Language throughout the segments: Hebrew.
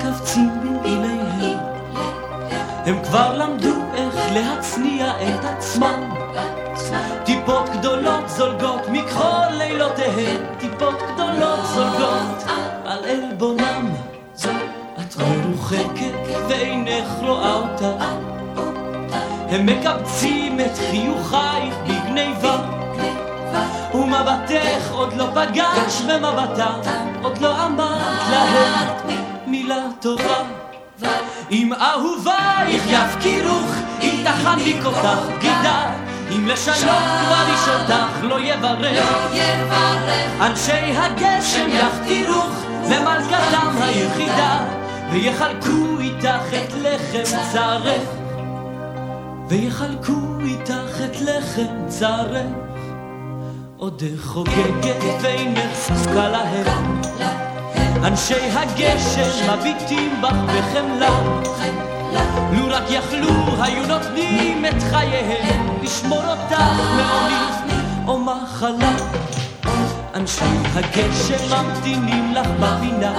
מקבצים אליהם, הם כבר למדו איך להצניע את עצמם. טיפות גדולות זולגות מכל לילותיהם, טיפות גדולות זולגות על אלבונם. את מרוחקת ואינך רואה אותה, הם מקבצים את חיוכייך בגניבה, ומבטך עוד לא פגש ומבטה עוד לא אמרת להם מילה טובה. אם אהובייך יפקירוך, אם תחניק אותך בגידה, אם לשלום כבר איש אותך לא יברך, אנשי הגשם יחתירוך למלכתם היחידה, ויחלקו איתך את לחם צערך, ויחלקו איתך את לחם צערך. עודך חוגגת ואינך זקוקה להם, אנשי הגשם מביטים בך בחמלה, לו רק יכלו היו נותנים את חייהם לשמור אותך מעוני או מחלה. אנשי הגשם ממתינים לך בפינה,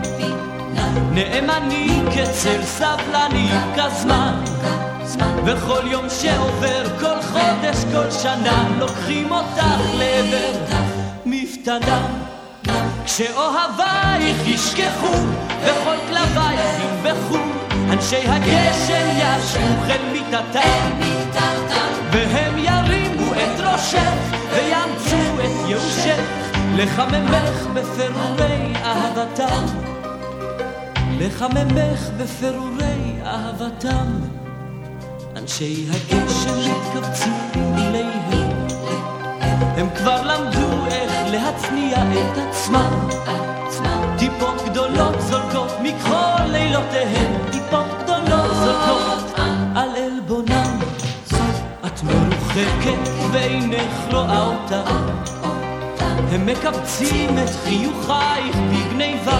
נאמנים כצל סבלנים כזמן, וכל יום שעובר, כל חודש, כל שנה, לוקחים אותך לעבר מפתנה. כשאוהבייך ישכחו וכל כלבייך ינבחו, אנשי הגשם ישבו אל מיטתם, והם ירימו את ראשך ויאמצו את ייאושך, לחממך בפירורי אהבתם, לחממך בפירורי אהבתם. אנשי הגשם מתקבצים אליהם, הם כבר למדו איך להצניע את עצמם. טיפות גדולות זולגות מכל לילותיהם, טיפות גדולות זולגות על אלבונם. את מרוחקת ואינך רואה אותה, הם מקבצים את חיוכייך בגניבה,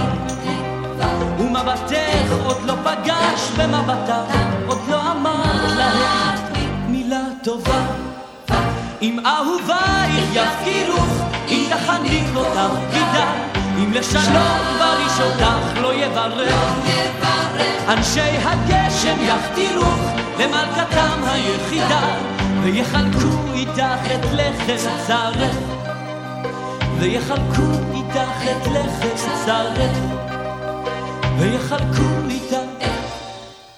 ומבטך עוד לא פגש במבטה עוד לא אמרת להם מילה טובה. אם אהובייך יפקירוך, אם תחניק אותך בגידה, אם לשלום כבר איש אותך לא יברך, אנשי הגשם יחתירוך למלכתם היחידה, ויחלקו איתך את לחם צערך, ויחלקו איתך את לחם צערך, ויחלקו